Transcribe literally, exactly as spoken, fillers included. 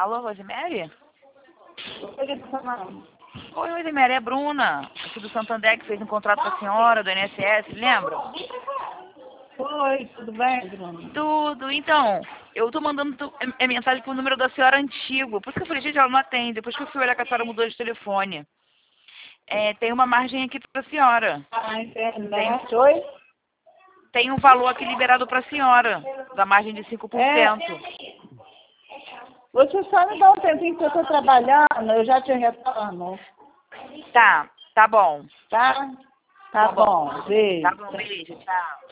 Alô, Rosemary? Oi, que tá falando? Oi, Rosemary, é a Bruna, aqui do Santander, que fez um contrato com a senhora, do I N S S, lembra? Oi, tudo bem, Bruno? Tudo. Então, eu tô mandando tu- é, é mensagem pro número da senhora antigo. Por isso que eu falei, gente, ela não atende. Depois que eu fui olhar que a senhora mudou de telefone. É, tem uma margem aqui pra senhora. A internet, oi? Tem um valor aqui liberado pra senhora, da margem de cinco por cento. É, você só me dá um tempinho que eu tô trabalhando, eu já te retorno, Tá, tá bom. tá? Tá, Tá bom. bom, beijo. Tá bom, beijo, tchau.